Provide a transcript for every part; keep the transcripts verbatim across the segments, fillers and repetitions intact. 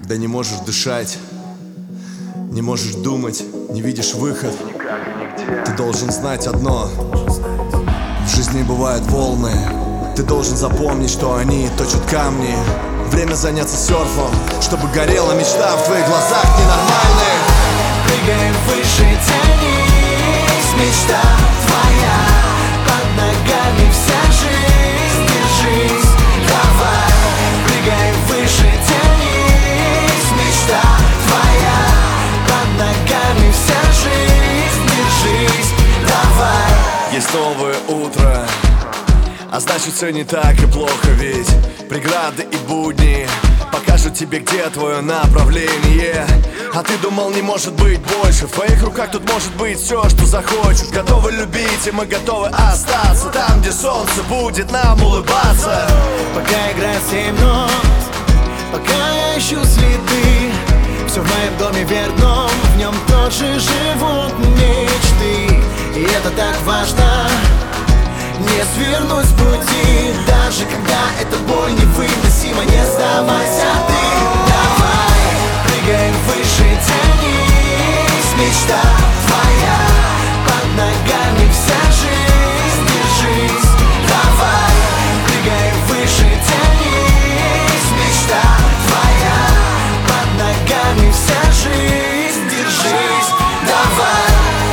Когда не можешь дышать, не можешь думать, не видишь выход, ты должен знать одно: в жизни бывают волны. Ты должен запомнить, что они точат камни. Время заняться серфом, чтобы горела мечта в твоих глазах ненормальных. Прыгаем выше, тянись, мечта твоя, под ногами вся жизнь, держись, давай. Прыгаем выше, тянись, мечта твоя, под ногами вся жизнь, держись, давай. Есть новое утро, а значит все не так и плохо, ведь преграды и будни покажут тебе, где твое направление. А ты думал, не может быть больше. В твоих руках тут может быть все, что захочешь. Готовы любить, и мы готовы остаться там, где солнце будет нам улыбаться. Пока играет семь нот, пока я ищу следы, все в моем доме верном, в нем тоже живут мечты. И это так важно, не свернуть с пути, даже когда эта боль невыносима. Не сдавайся ты, давай. Прыгаем выше, тянись, мечта твоя, под ногами вся жизнь, держись, давай. Прыгаем выше, тянись, мечта твоя, под ногами вся жизнь, держись, давай.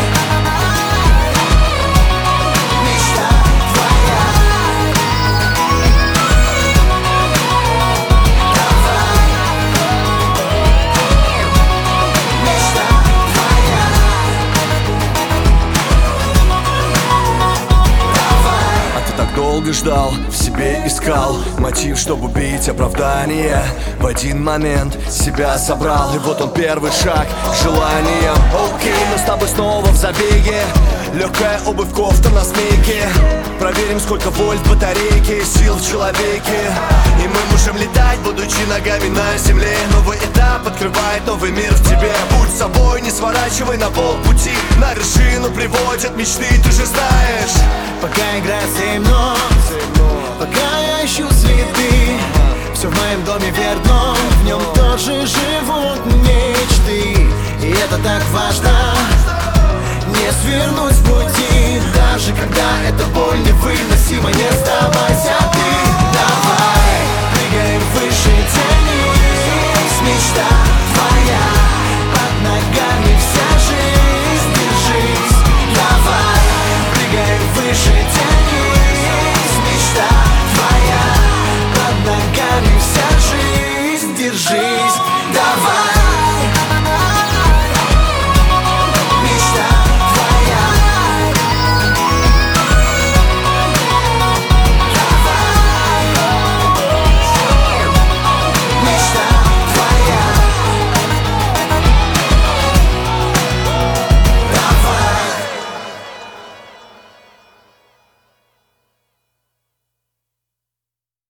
Долго ждал, в себе искал мотив, чтобы убить оправдание. В один момент себя собрал, и вот он первый шаг к желаниям. Окей, мы с тобой снова в забеге. Легкая обувь, кофта на смейке. Проверим, сколько вольт в батарейке, сил в человеке. И мы можем летать, будучи ногами на земле. Новый этап открывает новый мир в тебе. Будь собой, не сворачивай на полпути. На вершину приводят мечты, ты же знаешь. Пока играет семь нот, пока я ищу следы, все в моем доме верном, в нем тоже живут мечты. И это так важно, не свернуть с пути, даже когда эта боль невыносима. Не сдавайся